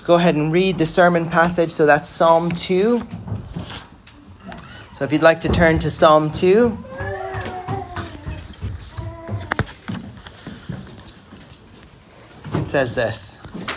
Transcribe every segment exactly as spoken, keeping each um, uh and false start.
go ahead and read the sermon passage. So that's Psalm two. So if you'd like to turn to Psalm two. It says this.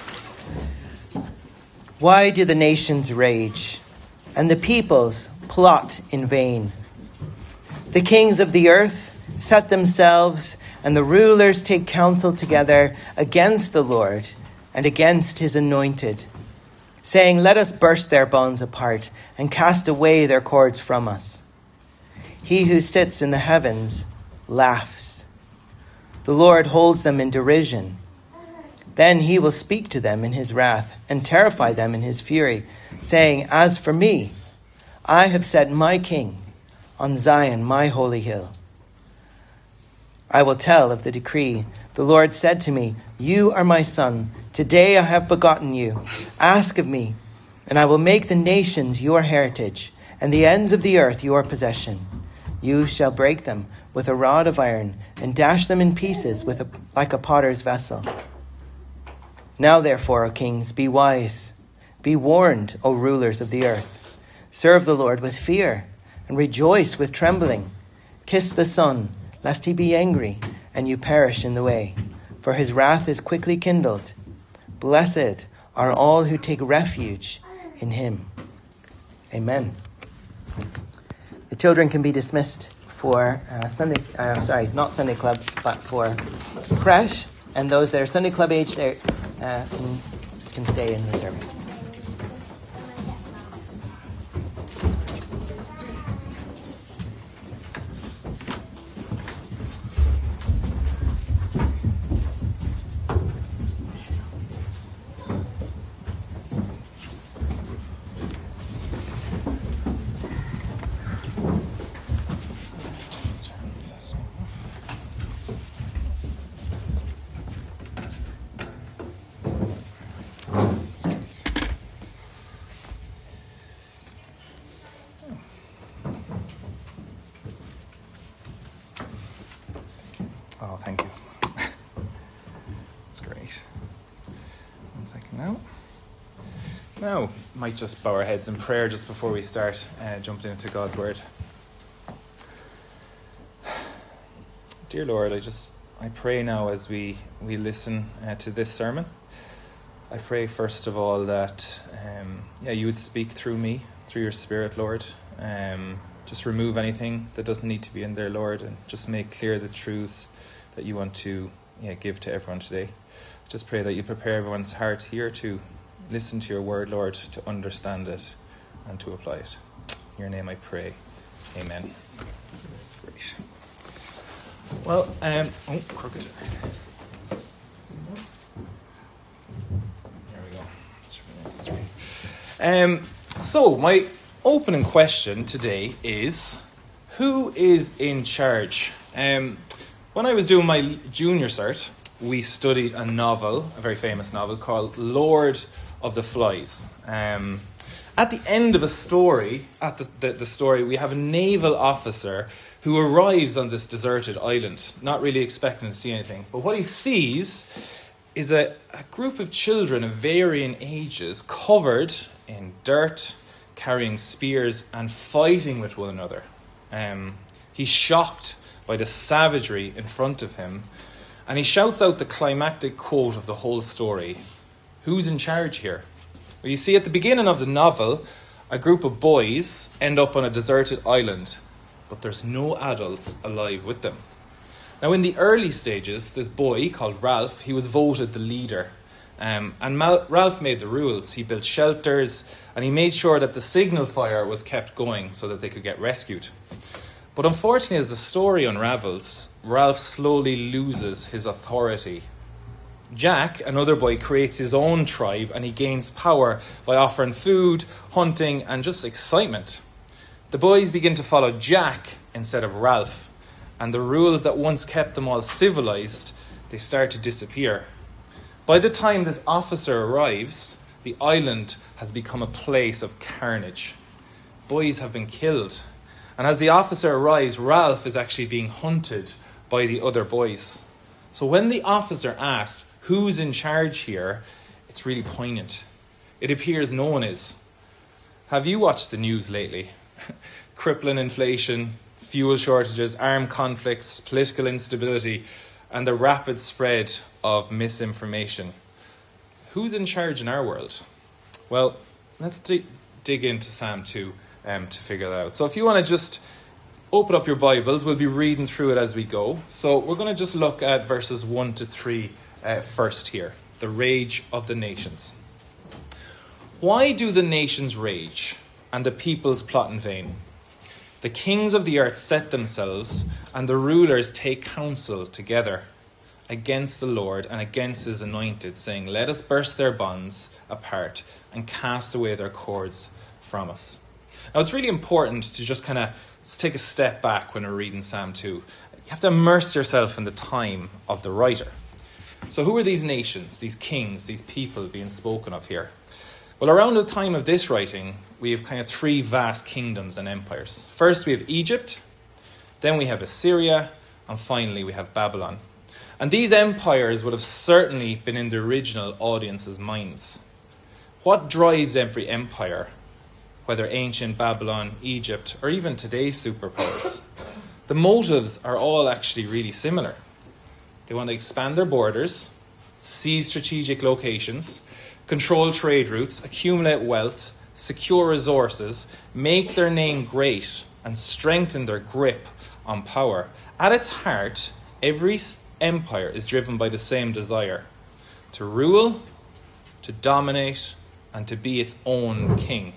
Why do the nations rage, and the peoples plot in vain? The kings of the earth set themselves, and the rulers take counsel together against the Lord and against his anointed, saying, let us burst their bonds apart and cast away their cords from us. He who sits in the heavens laughs. The Lord holds them in derision. Then he will speak to them in his wrath and terrify them in his fury, saying, as for me, I have set my king on Zion, my holy hill. I will tell of the decree. The Lord said to me, you are my son. Today I have begotten you. Ask of me, and I will make the nations your heritage, and the ends of the earth your possession. You shall break them with a rod of iron, and dash them in pieces with a, like a potter's vessel. Now therefore, O kings, be wise. Be warned, O rulers of the earth. Serve the Lord with fear, and rejoice with trembling. Kiss the Son, lest he be angry, and you perish in the way. For his wrath is quickly kindled. Blessed are all who take refuge in him. Amen. The children can be dismissed for uh, Sunday, uh, sorry, not Sunday Club, but for creche. And those that are Sunday Club age, they uh, can, can stay in the service. Oh, thank you. That's great. One second now. Now, might just bow our heads in prayer just before we start uh, jumping into God's Word. Dear Lord, I just I pray now as we, we listen uh, to this sermon. I pray first of all that um, yeah, you would speak through me, through your Spirit, Lord. Um, just remove anything that doesn't need to be in there, Lord, and just make clear the truths that you want to yeah, give to everyone today. Just pray that you prepare everyone's heart here to listen to your word, Lord, to understand it and to apply it. In your name I pray. Amen. Great. Well, um, oh, crooked. There we go. That's really nice. That's right. Um, so, my opening question today is, who is in charge? Um, when I was doing my junior cert, we studied a novel, a very famous novel called Lord of the Flies. Um, at the end of a story, at the, the, the story, we have a naval officer who arrives on this deserted island, not really expecting to see anything. But what he sees is a, a group of children of varying ages covered in dirt, carrying spears and fighting with one another. Um, he's shocked by the savagery in front of him, and he shouts out the climactic quote of the whole story. Who's in charge here? Well, you see, at the beginning of the novel, a group of boys end up on a deserted island, but there's no adults alive with them. Now, in the early stages, this boy called Ralph, he was voted the leader. Um, and Mal- Ralph made the rules. He built shelters, and he made sure that the signal fire was kept going so that they could get rescued. But unfortunately, as the story unravels, Ralph slowly loses his authority. Jack, another boy, creates his own tribe, and he gains power by offering food, hunting, and just excitement. The boys begin to follow Jack instead of Ralph, and the rules that once kept them all civilized, they start to disappear. By the time this officer arrives, the island has become a place of carnage. Boys have been killed. And as the officer arrives, Ralph is actually being hunted by the other boys. So when the officer asks, who's in charge here, it's really poignant. It appears no one is. Have you watched the news lately? Crippling inflation, fuel shortages, armed conflicts, political instability, and the rapid spread of misinformation. Who's in charge in our world? Well, let's dig, dig into Psalm two um, to figure that out. So if you want to just open up your Bibles, we'll be reading through it as we go. So we're going to just look at verses one to three uh, first here. The rage of the nations. Why do the nations rage and the peoples plot in vain? The kings of the earth set themselves, and the rulers take counsel together against the Lord and against his anointed, saying, let us burst their bonds apart and cast away their cords from us. Now, it's really important to just kind of take a step back when we're reading Psalm two. You have to immerse yourself in the time of the writer. So who are these nations, these kings, these people being spoken of here? Well, around the time of this writing, we have kind of three vast kingdoms and empires. First, we have Egypt, then we have Assyria, and finally we have Babylon. And these empires would have certainly been in the original audience's minds. What drives every empire, whether ancient Babylon, Egypt, or even today's superpowers? The motives are all actually really similar. They want to expand their borders, seize strategic locations, control trade routes, accumulate wealth, secure resources, make their name great, and strengthen their grip on power. At its heart, every empire is driven by the same desire: to rule, to dominate, and to be its own king.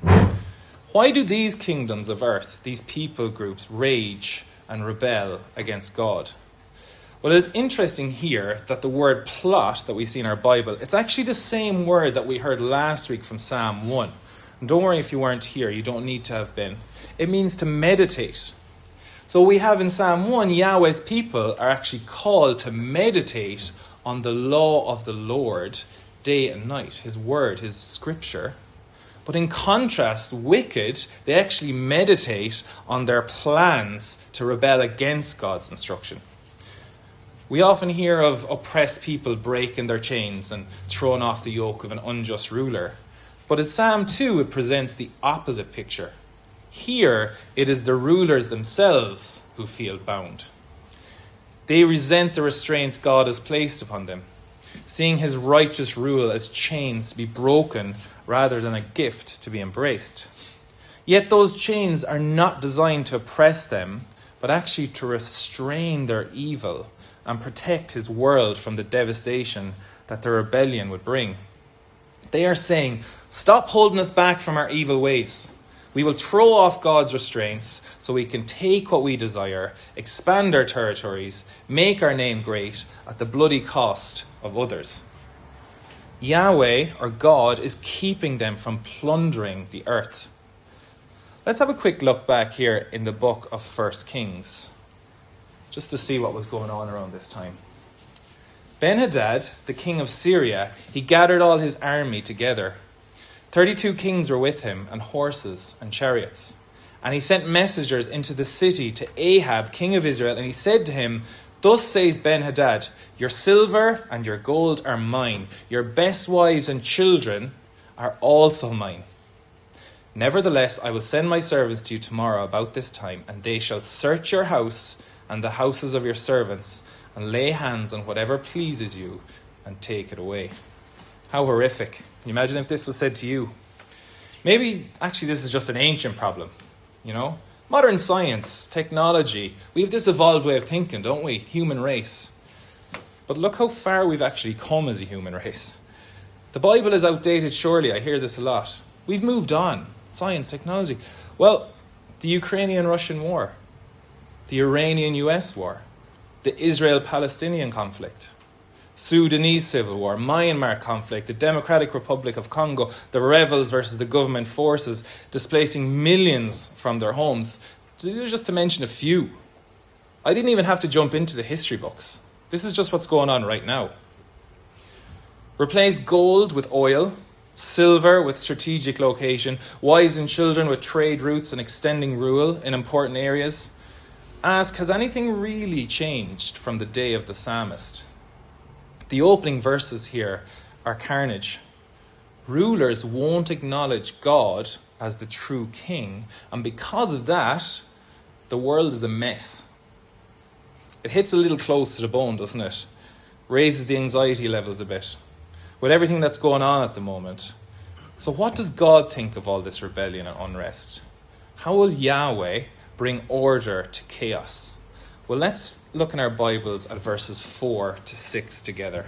Why do these kingdoms of earth, these people groups, rage and rebel against God? Well, it's interesting here that the word plot that we see in our Bible, it's actually the same word that we heard last week from Psalm one. And don't worry if you weren't here, you don't need to have been. It means to meditate. So we have in Psalm one, Yahweh's people are actually called to meditate on the law of the Lord day and night, his word, his scripture. But in contrast, wicked, they actually meditate on their plans to rebel against God's instruction. We often hear of oppressed people breaking their chains and throwing off the yoke of an unjust ruler. But in Psalm two, it presents the opposite picture. Here, it is the rulers themselves who feel bound. They resent the restraints God has placed upon them, seeing his righteous rule as chains to be broken rather than a gift to be embraced. Yet those chains are not designed to oppress them, but actually to restrain their evil and protect his world from the devastation that the rebellion would bring. They are saying, stop holding us back from our evil ways. We will throw off God's restraints so we can take what we desire, expand our territories, make our name great at the bloody cost of others. Yahweh, or God, is keeping them from plundering the earth. Let's have a quick look back here in the book of First Kings, just to see what was going on around this time. Ben-Hadad, the king of Syria, he gathered all his army together. Thirty-two kings were with him, and horses and chariots. And he sent messengers into the city to Ahab, king of Israel, and he said to him, thus says Ben-Hadad, your silver and your gold are mine. Your best wives and children are also mine. Nevertheless, I will send my servants to you tomorrow about this time, and they shall search your house and the houses of your servants, and lay hands on whatever pleases you, and take it away. How horrific. Can you imagine if this was said to you? Maybe, actually, this is just an ancient problem, you know? Modern science, technology, we have this evolved way of thinking, don't we? Human race. But look how far we've actually come as a human race. The Bible is outdated, surely. I hear this a lot. We've moved on. Science, technology. Well, the Ukrainian-Russian war, the Iranian-U S war, the Israel-Palestinian conflict, Sudanese civil war, Myanmar conflict, the Democratic Republic of Congo, the rebels versus the government forces displacing millions from their homes. These are just to mention a few. I didn't even have to jump into the history books. This is just what's going on right now. Replace gold with oil, silver with strategic location, wives and children with trade routes and extending rule in important areas. Ask, has anything really changed from the day of the psalmist? The opening verses here are carnage, Rulers won't acknowledge God as the true king, and because of that, the world is a mess. It hits a little close to the bone, doesn't it? Raises the anxiety levels a bit with everything that's going on at the moment. So what does God think of all this rebellion and unrest? How will Yahweh bring order to chaos? Well, let's look in our Bibles at verses four to six together.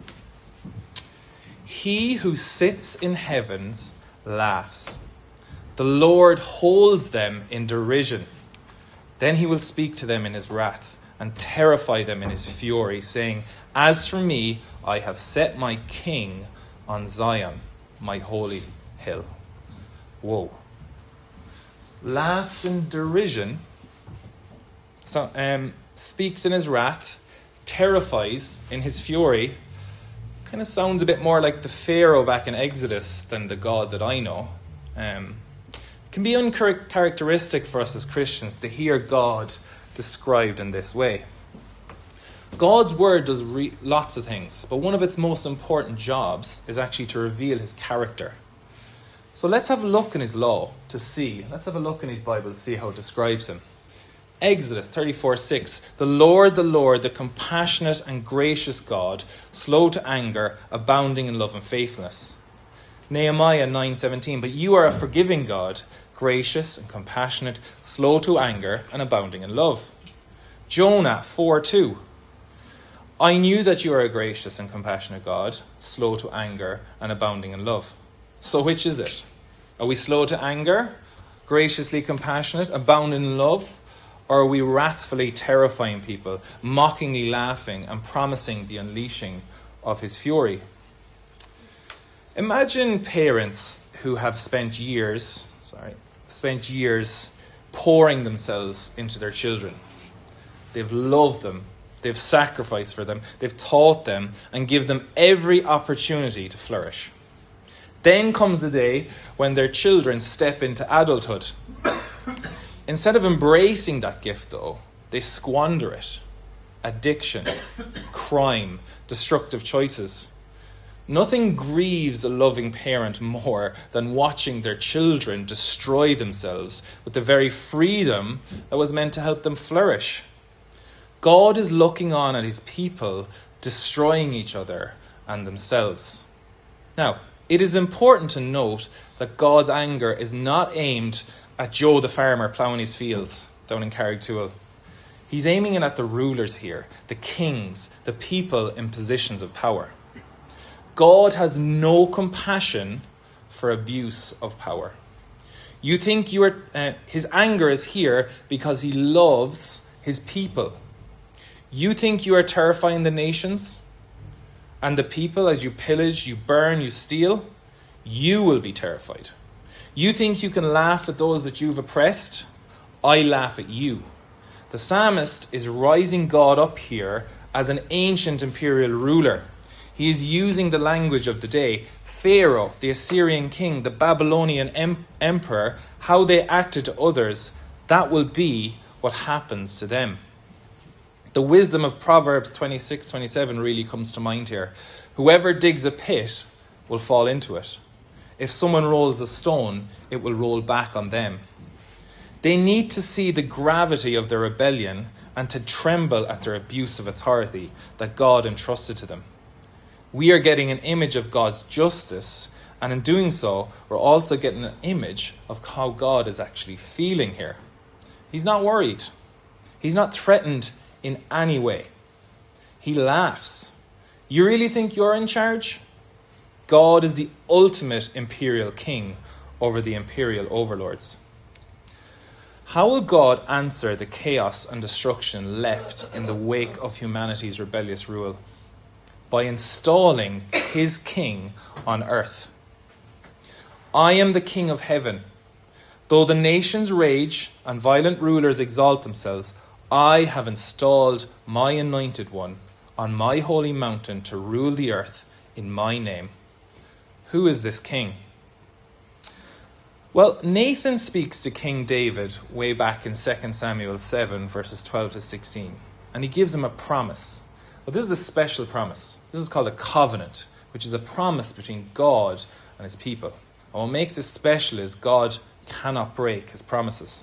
He who sits in heavens laughs. The Lord holds them in derision. Then he will speak to them in his wrath and terrify them in his fury, saying, "As for me, I have set my king on Zion, my holy hill." Whoa. Laughs in derision, so, um, speaks in his wrath, terrifies in his fury. Kind of sounds a bit more like the Pharaoh back in Exodus than the God that I know. Um, it can be uncharacteristic for us as Christians to hear God described in this way. God's word does re- lots of things, but one of its most important jobs is actually to reveal his character. So let's have a look in his law to see. Let's have a look in his Bible to see how it describes him. Exodus thirty-four six, "The Lord, the Lord, the compassionate and gracious God, slow to anger, abounding in love and faithfulness." Nehemiah nine seventeen, "But you are a forgiving God, gracious and compassionate, slow to anger and abounding in love." Jonah four two, "I knew that you are a gracious and compassionate God, slow to anger and abounding in love." So which is it? Are we slow to anger, graciously compassionate, abounding in love? Or are we wrathfully terrifying people, mockingly laughing and promising the unleashing of his fury? Imagine parents who have spent years, sorry, spent years pouring themselves into their children. They've loved them, they've sacrificed for them, they've taught them and give them every opportunity to flourish. Then comes the day when their children step into adulthood. Instead of embracing that gift, though, they squander it. Addiction, crime, destructive choices. Nothing grieves a loving parent more than watching their children destroy themselves with the very freedom that was meant to help them flourish. God is looking on at his people destroying each other and themselves. Now, it is important to note that God's anger is not aimed at Joe the farmer ploughing his fields down in Carrigtwohill. He's aiming it at the rulers here, the kings, the people in positions of power. God has no compassion for abuse of power. You think you are, uh, his anger is here because he loves his people. You think you are terrifying the nations and the people as you pillage, you burn, you steal? You will be terrified. You think you can laugh at those that you've oppressed? I laugh at you. The psalmist is rising God up here as an ancient imperial ruler. He is using the language of the day. Pharaoh, the Assyrian king, the Babylonian em- emperor, how they acted to others, that will be what happens to them. The wisdom of Proverbs twenty-six twenty-seven really comes to mind here. Whoever digs a pit will fall into it. If someone rolls a stone, it will roll back on them. They need to see the gravity of their rebellion and to tremble at their abuse of authority that God entrusted to them. We are getting an image of God's justice, and in doing so, we're also getting an image of how God is actually feeling here. He's not worried. He's not threatened in any way. He laughs. You really think you're in charge? God is the ultimate imperial king over the imperial overlords. How will God answer the chaos and destruction left in the wake of humanity's rebellious rule? By installing his king on earth. I am the king of heaven. Though the nations rage and violent rulers exalt themselves, I have installed my anointed one on my holy mountain to rule the earth in my name. Who is this king? Well, Nathan speaks to King David way back in Second Samuel seven, verses twelve to sixteen. And he gives him a promise. Well, this is a special promise. This is called a covenant, which is a promise between God and his people. And what makes this special is God cannot break his promises.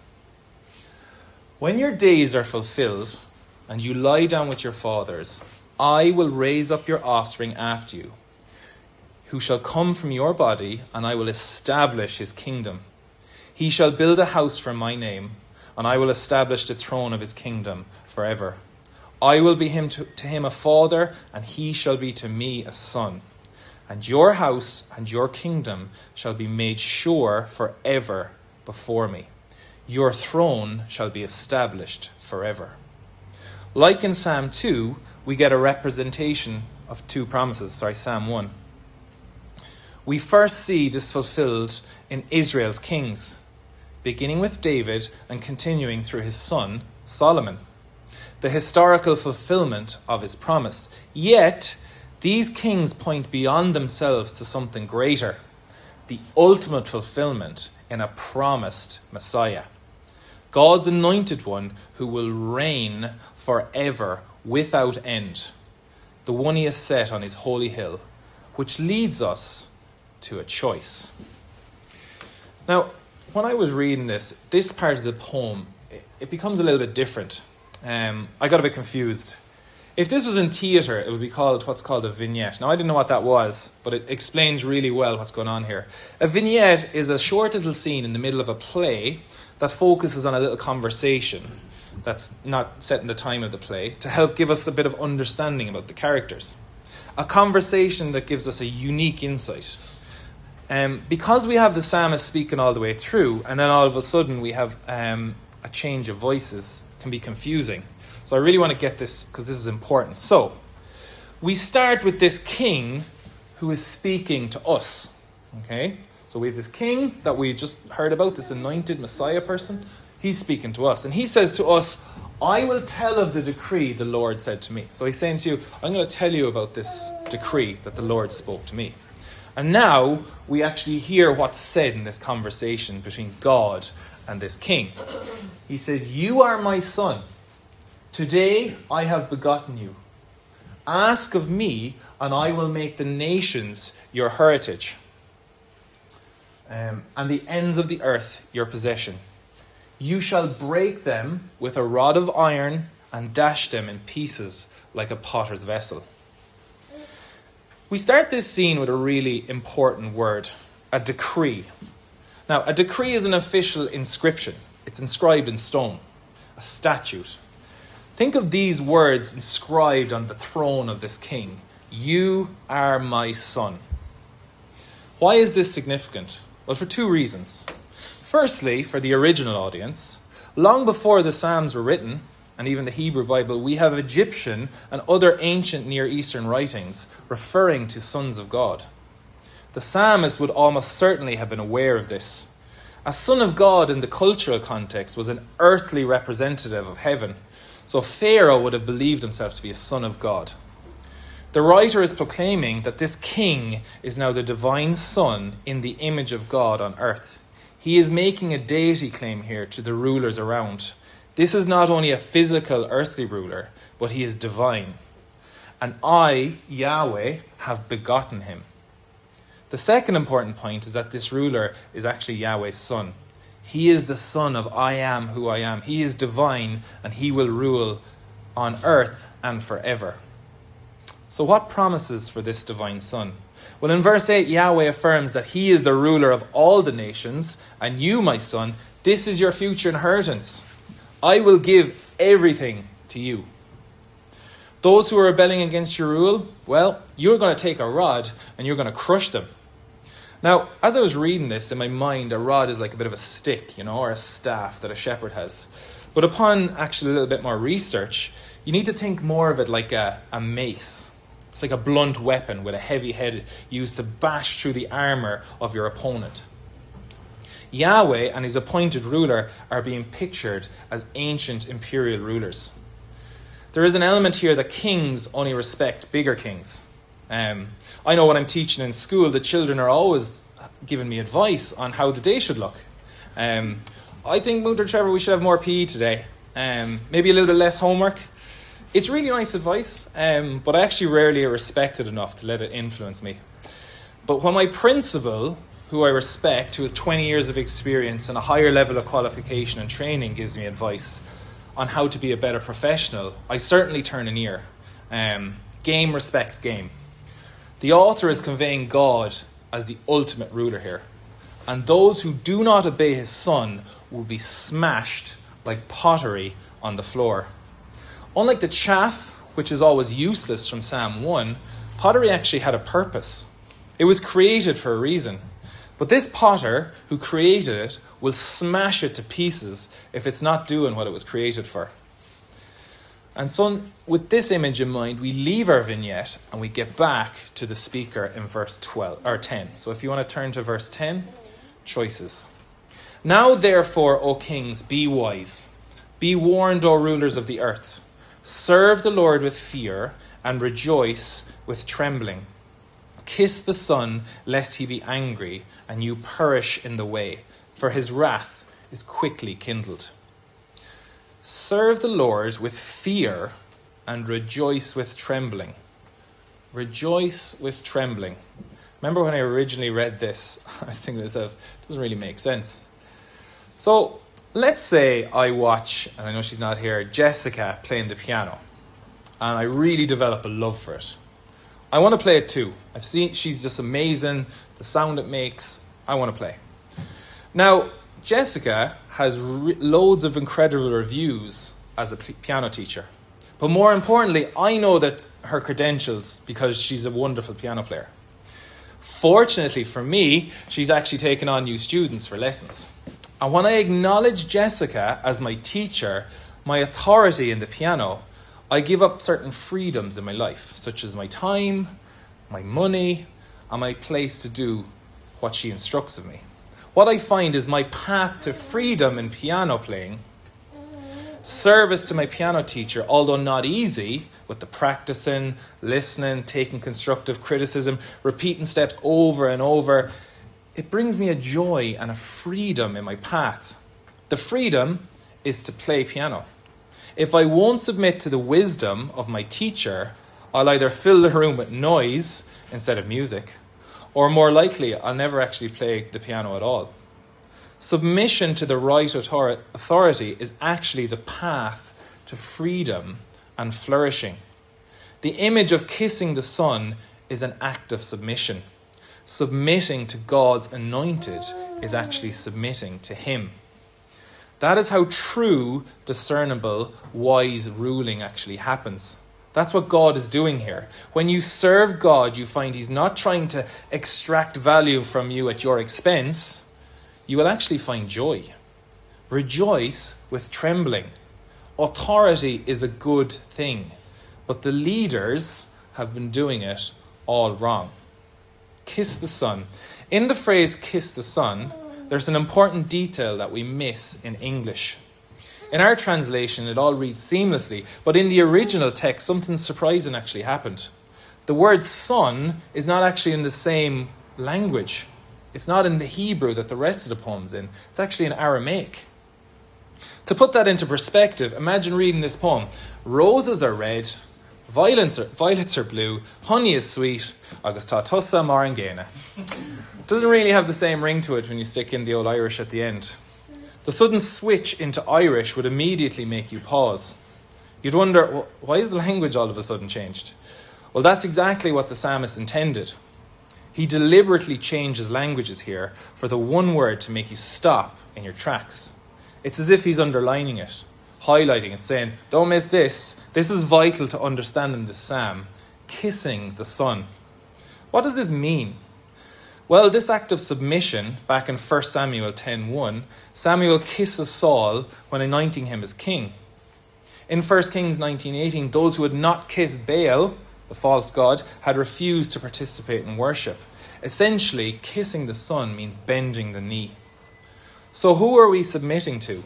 When your days are fulfilled and you lie down with your fathers, I will raise up your offspring after you, who shall come from your body, and I will establish his kingdom. He shall build a house for my name, and I will establish the throne of his kingdom forever. I will be him to, to him a father, and he shall be to me a son. And your house and your kingdom shall be made sure forever before me. Your throne shall be established forever. Like in Psalm two, we get a representation of two promises. Sorry, Psalm one. We first see this fulfilled in Israel's kings, beginning with David and continuing through his son, Solomon. The historical fulfillment of his promise. Yet, these kings point beyond themselves to something greater, the ultimate fulfillment in a promised Messiah. God's anointed one who will reign forever without end, the one he has set on his holy hill, which leads us to a choice. Now, when I was reading this, this part of the poem, it becomes a little bit different. Um, I got a bit confused. If this was in theatre, it would be called what's called a vignette. Now, I didn't know what that was, but it explains really well what's going on here. A vignette is a short little scene in the middle of a play that focuses on a little conversation that's not set in the time of the play to help give us a bit of understanding about the characters. A conversation that gives us a unique insight. Um, because we have the psalmist speaking all the way through, and then all of a sudden we have um, a change of voices, it can be confusing. So I really want to get this because this is important. So, we start with this king who is speaking to us. Okay? So we have this king that we just heard about, this anointed Messiah person. He's speaking to us. And he says to us, I will tell of the decree the Lord said to me. So he's saying to you, I'm going to tell you about this decree that the Lord spoke to me. And now we actually hear what's said in this conversation between God and this king. He says, you are my son. Today I have begotten you. Ask of me, and I will make the nations your heritage, um, and the ends of the earth your possession. You shall break them with a rod of iron and dash them in pieces like a potter's vessel. We start this scene with a really important word, a decree. Now, a decree is an official inscription. It's inscribed in stone, a statute. Think of these words inscribed on the throne of this king. You are my son. Why is this significant? Well, for two reasons. Firstly, for the original audience, long before the Psalms were written, and even the Hebrew Bible, we have Egyptian and other ancient Near Eastern writings referring to sons of God. The psalmist would almost certainly have been aware of this. A son of God in the cultural context was an earthly representative of heaven. So Pharaoh would have believed himself to be a son of God. The writer is proclaiming that this king is now the divine son in the image of God on earth. He is making a deity claim here to the rulers around. This is not only a physical earthly ruler, but he is divine. And I, Yahweh, have begotten him. The second important point is that this ruler is actually Yahweh's son. He is the son of I am who I am. He is divine, and he will rule on earth and forever. So what promises for this divine son? Well, in verse eight, Yahweh affirms that he is the ruler of all the nations, and you, my son, this is your future inheritance. I will give everything to you. Those who are rebelling against your rule, well, you're going to take a rod and you're going to crush them. Now, as I was reading this, in my mind, a rod is like a bit of a stick, you know, or a staff that a shepherd has. But upon actually a little bit more research, you need to think more of it like a, a mace. It's like a blunt weapon with a heavy head used to bash through the armor of your opponent. Yahweh and his appointed ruler are being pictured as ancient imperial rulers. There is an element here that kings only respect bigger kings. Um, I know when I'm teaching in school, the children are always giving me advice on how the day should look. Um, I think, Munter Trevor, we should have more P E today. Um, maybe a little bit less homework. It's really nice advice, um, but I actually rarely respect it enough to let it influence me. But when my principal, who I respect, who has twenty years of experience and a higher level of qualification and training, gives me advice on how to be a better professional, I certainly turn an ear. Um, game respects game. The author is conveying God as the ultimate ruler here. And those who do not obey his son will be smashed like pottery on the floor. Unlike the chaff, which is always useless from Psalm one, pottery actually had a purpose. It was created for a reason. But this potter who created it will smash it to pieces if it's not doing what it was created for. And so with this image in mind, we leave our vignette and we get back to the speaker in verse twelve or ten. So if you want to turn to verse ten, choices. Now therefore, O kings, be wise. Be warned, O rulers of the earth. Serve the Lord with fear and rejoice with trembling. Kiss the Son, lest he be angry and you perish in the way, for his wrath is quickly kindled. Serve the Lord with fear and rejoice with trembling. Rejoice with trembling. Remember when I originally read this, I was thinking to myself, it doesn't really make sense. So let's say I watch, and I know she's not here, Jessica playing the piano, and I really develop a love for it. I want to play it too. I've seen she's just amazing. The sound it makes, I want to play. Now, Jessica has re- loads of incredible reviews as a p- piano teacher. But more importantly, I know that her credentials because she's a wonderful piano player. Fortunately for me, she's actually taken on new students for lessons. And when I acknowledge Jessica as my teacher, my authority in the piano, I give up certain freedoms in my life, such as my time, my money, and my place to do what she instructs of me. What I find is my path to freedom in piano playing, service to my piano teacher, although not easy, with the practicing, listening, taking constructive criticism, repeating steps over and over, it brings me a joy and a freedom in my path. The freedom is to play piano. If I won't submit to the wisdom of my teacher, I'll either fill the room with noise instead of music, or more likely, I'll never actually play the piano at all. Submission to the right authority is actually the path to freedom and flourishing. The image of kissing the Son is an act of submission. Submitting to God's anointed is actually submitting to him. That is how true, discernible, wise ruling actually happens. That's what God is doing here. When you serve God, you find he's not trying to extract value from you at your expense. You will actually find joy. Rejoice with trembling. Authority is a good thing, but the leaders have been doing it all wrong. Kiss the Son. In the phrase kiss the Son, there's an important detail that we miss in English. In our translation, it all reads seamlessly, but in the original text, something surprising actually happened. The word son is not actually in the same language. It's not in the Hebrew that the rest of the poem's in. It's actually in Aramaic. To put that into perspective, imagine reading this poem. Roses are red, violets are, violets are blue, honey is sweet, agus tá tusa mar an gcéine. Doesn't really have the same ring to it when you stick in the old Irish at the end. The sudden switch into Irish would immediately make you pause. You'd wonder, well, why is the language all of a sudden changed? Well, that's exactly what the psalmist intended. He deliberately changes languages here for the one word to make you stop in your tracks. It's as if he's underlining it, highlighting it, saying, don't miss this. This is vital to understanding this psalm. Kissing the Son. What does this mean? Well, this act of submission, back in First Samuel ten one, Samuel kisses Saul when anointing him as king. In First Kings nineteen eighteen, those who had not kissed Baal, the false god, had refused to participate in worship. Essentially, kissing the Son means bending the knee. So who are we submitting to?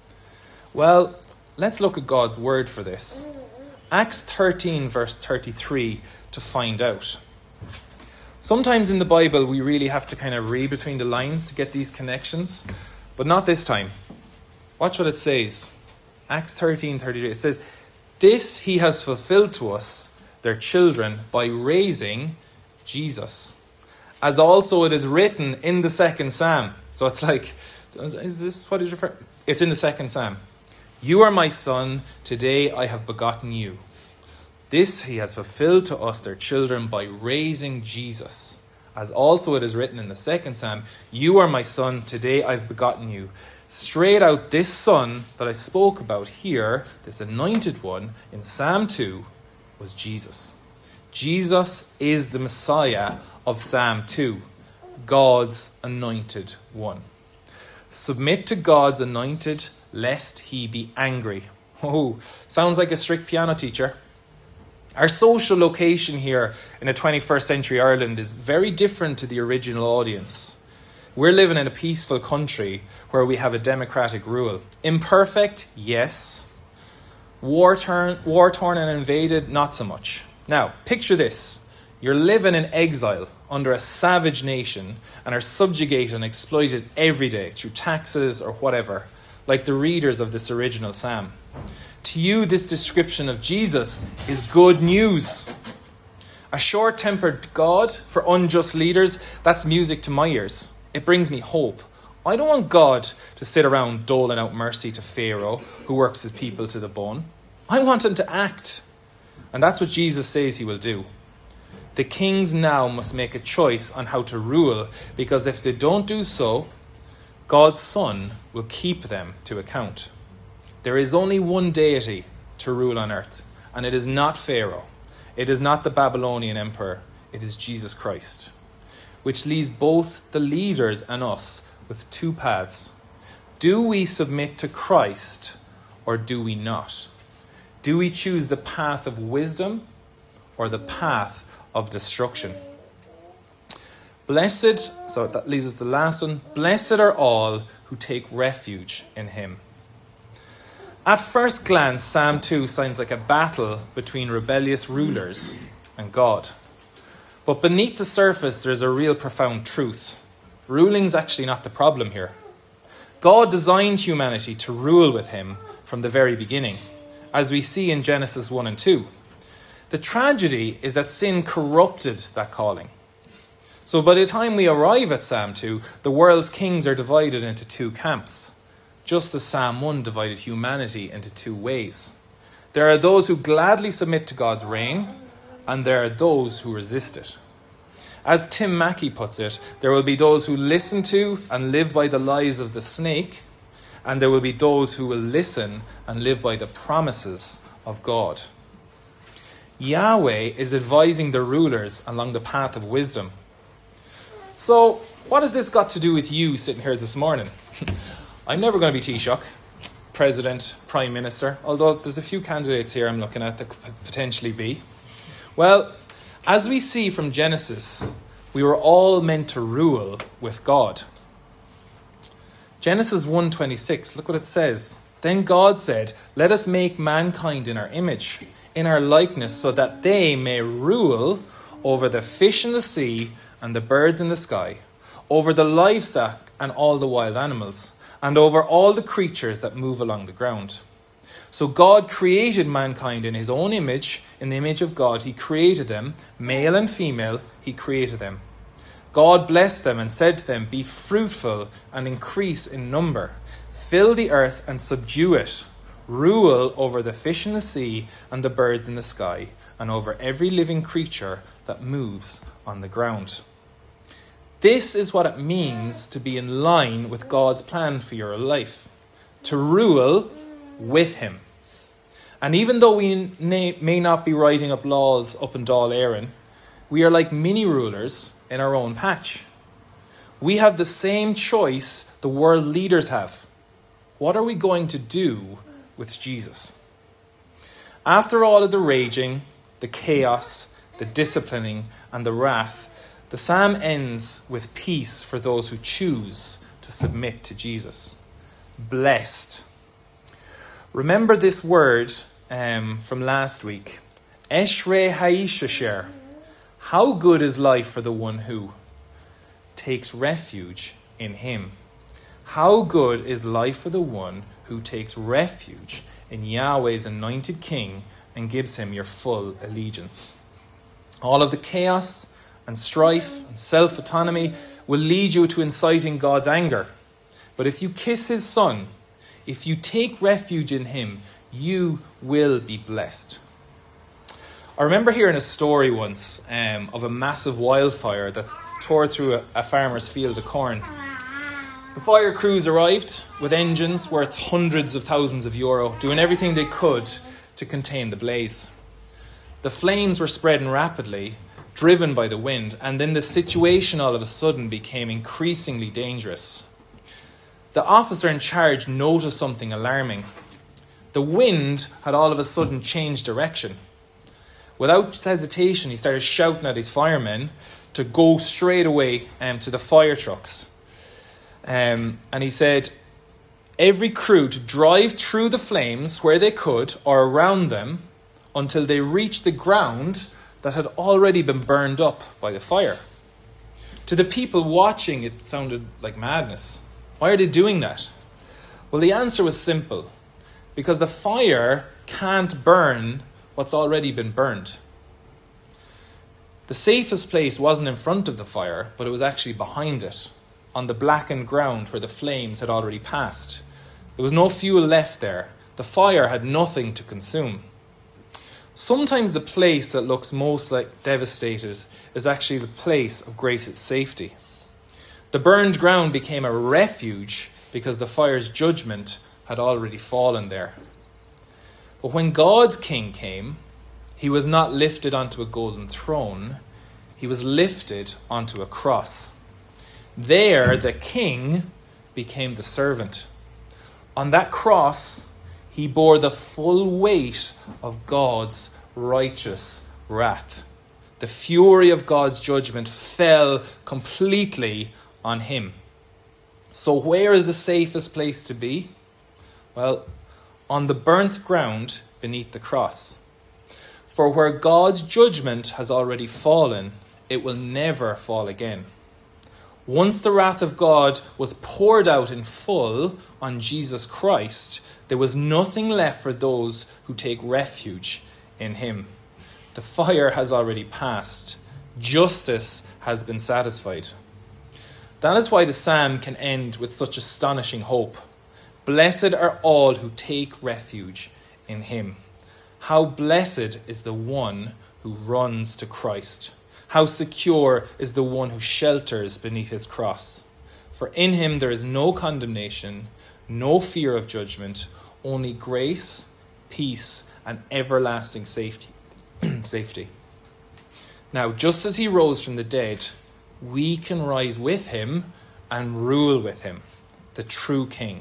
Well, let's look at God's word for this. Acts thirteen verse thirty-three to find out. Sometimes in the Bible we really have to kind of read between the lines to get these connections, but not this time. Watch what it says. Acts thirteen thirty-three. It says, this he has fulfilled to us, their children, by raising Jesus, as also it is written in the second psalm. So it's like, is this what is referring? It's in the second psalm. You are my son, today I have begotten you. This he has fulfilled to us, their children, by raising Jesus. As also it is written in the second psalm, you are my son, today I've begotten you. Straight out, this son that I spoke about here, this anointed one in Psalm two, was Jesus. Jesus is the Messiah of Psalm two, God's anointed one. Submit to God's anointed, lest he be angry. Oh, sounds like a strict piano teacher. Our social location here in a twenty-first century Ireland is very different to the original audience. We're living in a peaceful country where we have a democratic rule. Imperfect, yes. War-torn, war-torn and invaded, not so much. Now, picture this. You're living in exile under a savage nation and are subjugated and exploited every day through taxes or whatever, like the readers of this original psalm. To you, this description of Jesus is good news. A short-tempered God for unjust leaders, that's music to my ears. It brings me hope. I don't want God to sit around doling out mercy to Pharaoh, who works his people to the bone. I want him to act. And that's what Jesus says he will do. The kings now must make a choice on how to rule, because if they don't do so, God's Son will keep them to account. There is only one deity to rule on earth, and it is not Pharaoh. It is not the Babylonian emperor. It is Jesus Christ, which leaves both the leaders and us with two paths. Do we submit to Christ or do we not? Do we choose the path of wisdom or the path of destruction? Blessed, so that leaves us the last one. Blessed are all who take refuge in him. At first glance, Psalm two sounds like a battle between rebellious rulers and God. But beneath the surface, there's a real profound truth. Ruling's actually not the problem here. God designed humanity to rule with him from the very beginning, as we see in Genesis one and two. The tragedy is that sin corrupted that calling. So by the time we arrive at Psalm two, the world's kings are divided into two camps, just as Psalm one divided humanity into two ways. There are those who gladly submit to God's reign, and there are those who resist it. As Tim Mackey puts it, there will be those who listen to and live by the lies of the snake, and there will be those who will listen and live by the promises of God. Yahweh is advising the rulers along the path of wisdom. So, what has this got to do with you sitting here this morning? I'm never going to be Taoiseach, President, Prime Minister, although there's a few candidates here I'm looking at that could potentially be. Well, as we see from Genesis, we were all meant to rule with God. Genesis one twenty-six, look what it says. Then God said, let us make mankind in our image, in our likeness, so that they may rule over the fish in the sea and the birds in the sky, over the livestock and all the wild animals, and over all the creatures that move along the ground. So God created mankind in his own image. In the image of God, he created them. Male and female, he created them. God blessed them and said to them, be fruitful and increase in number. Fill the earth and subdue it. Rule over the fish in the sea and the birds in the sky, and over every living creature that moves on the ground. This is what it means to be in line with God's plan for your life. To rule with him. And even though we may not be writing up laws up in Dáil Éireann, we are like mini rulers in our own patch. We have the same choice the world leaders have. What are we going to do with Jesus? After all of the raging, the chaos, the disciplining, and the wrath, the psalm ends with peace for those who choose to submit to Jesus. Blessed. Remember this word um, from last week. Eshrei ha'isha. How good is life for the one who takes refuge in him. How good is life for the one who takes refuge in Yahweh's anointed king and gives him your full allegiance. All of the chaos and strife and self-autonomy will lead you to inciting God's anger. But if you kiss his Son, if you take refuge in him, you will be blessed. I remember hearing a story once um, of a massive wildfire that tore through a, a farmer's field of corn. The fire crews arrived with engines worth hundreds of thousands of euro, doing everything they could to contain the blaze. The flames were spreading rapidly, driven by the wind, and then the situation all of a sudden became increasingly dangerous. The officer in charge noticed something alarming. The wind had all of a sudden changed direction. Without hesitation, he started shouting at his firemen to go straight away um, to the fire trucks. Um, and he said, every crew to drive through the flames where they could or around them until they reached the ground that had already been burned up by the fire. To the people watching, it sounded like madness. Why are they doing that? Well, the answer was simple. Because the fire can't burn what's already been burned. The safest place wasn't in front of the fire, but it was actually behind it, on the blackened ground where the flames had already passed. There was no fuel left there. The fire had nothing to consume. Sometimes the place that looks most like devastated is actually the place of greatest safety. The burned ground became a refuge because the fire's judgment had already fallen there. But when God's king came, he was not lifted onto a golden throne. He was lifted onto a cross. There, the king became the servant. On that cross, he bore the full weight of God's righteous wrath. The fury of God's judgment fell completely on him. So where is the safest place to be? Well, on the burnt ground beneath the cross. For where God's judgment has already fallen, it will never fall again. Once the wrath of God was poured out in full on Jesus Christ, there was nothing left for those who take refuge in him. The fire has already passed. Justice has been satisfied. That is why the psalm can end with such astonishing hope. Blessed are all who take refuge in him. How blessed is the one who runs to Christ. How secure is the one who shelters beneath his cross. For in him there is no condemnation, no fear of judgment, only grace, peace, and everlasting safety. safety. Now, just as he rose from the dead, we can rise with him and rule with him, the true king.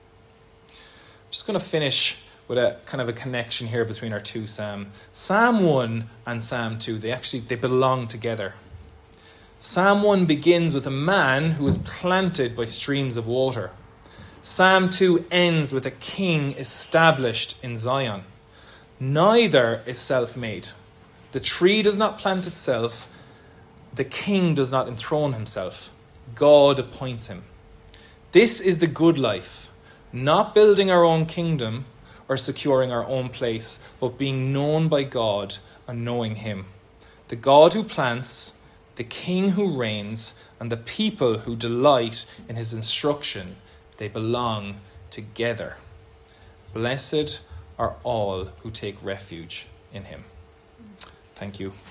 I'm just going to finish with a kind of a connection here between our two psalms. Psalm one and Psalm two, they actually they belong together. Psalm one begins with a man who is planted by streams of water. Psalm two ends with a king established in Zion. Neither is self-made. The tree does not plant itself. The king does not enthrone himself. God appoints him. This is the good life, not building our own kingdom or securing our own place, but being known by God and knowing him. The God who plants, the king who reigns, and the people who delight in his instruction, they belong together. Blessed are all who take refuge in him. Thank you.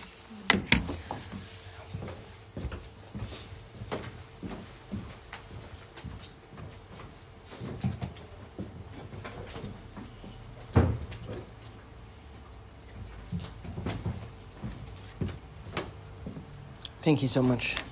Thank you so much.